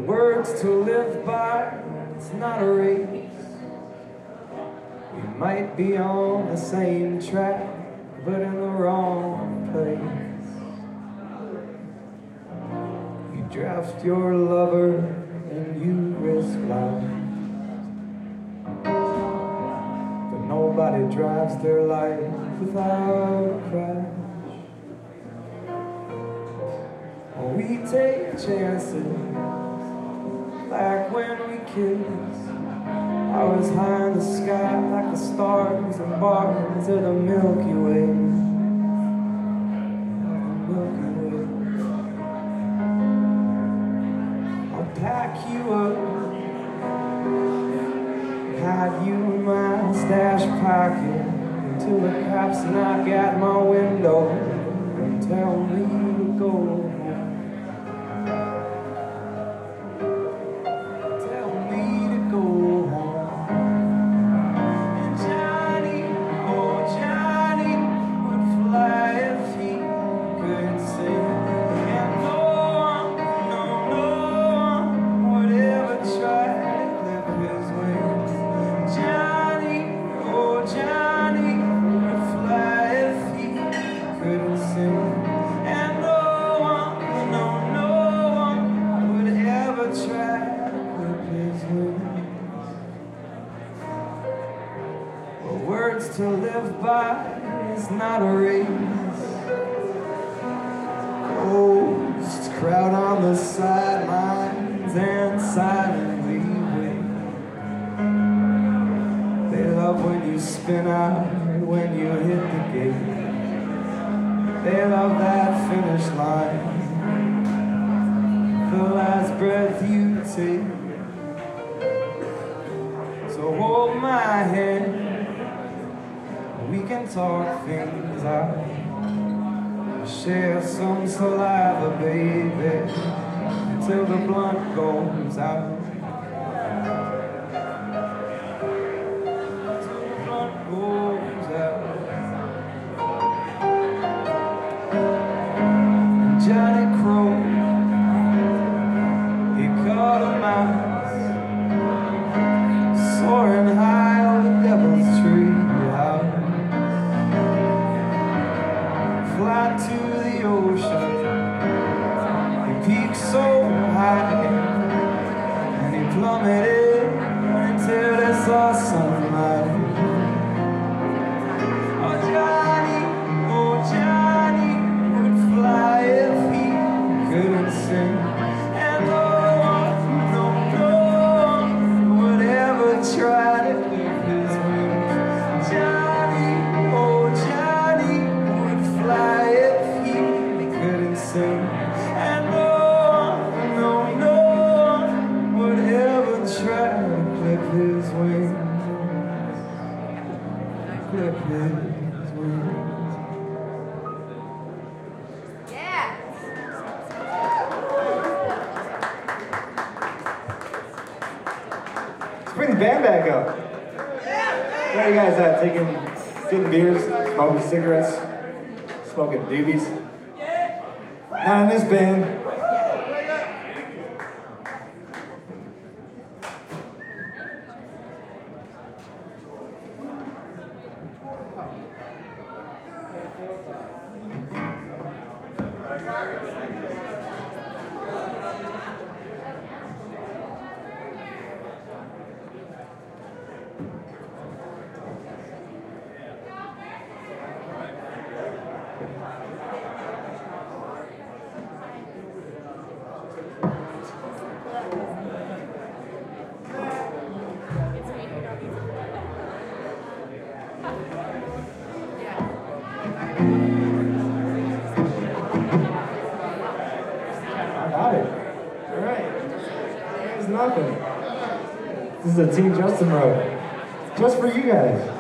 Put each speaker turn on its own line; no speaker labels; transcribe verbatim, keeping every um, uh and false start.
Words to live by, it's not a race. We might be on the same track, but in the wrong place. You draft your lover and you risk life, but nobody drives their life without a crash. We take chances, like when we kissed. I was high in the sky like the stars and bars of the Milky Way. Milky Way. I'll pack you up, hide you in my stash pocket until the cops knock at my window and tell me to go. Words to live by is not a race. Ghosts crowd on the sidelines and silently wait. They love when you spin out, when you hit the gate. They love that finish line, the last breath you take. So hold my hand, we can talk things out. Share some saliva, baby, till the blunt goes out. Till the blunt goes out. And Johnny Crow, he caught a mouse soaring high on the devil's tree. Fly to the ocean, he peaked so high, and he plummeted until they saw sunlight. Oh Johnny, oh Johnny would fly if he couldn't sing, and no one, no, no one would ever try to lift his wings. Johnny, oh Johnny would fly if he couldn't sing, and no one, no, no one would ever try to clip his wings, clip his wings.
Yeah.
Let's bring the band back up. Where are you guys at? Taking, getting beers, smoking cigarettes, smoking doobies? Not in this band. Nothing. This is a Team Justin road. Just for you guys.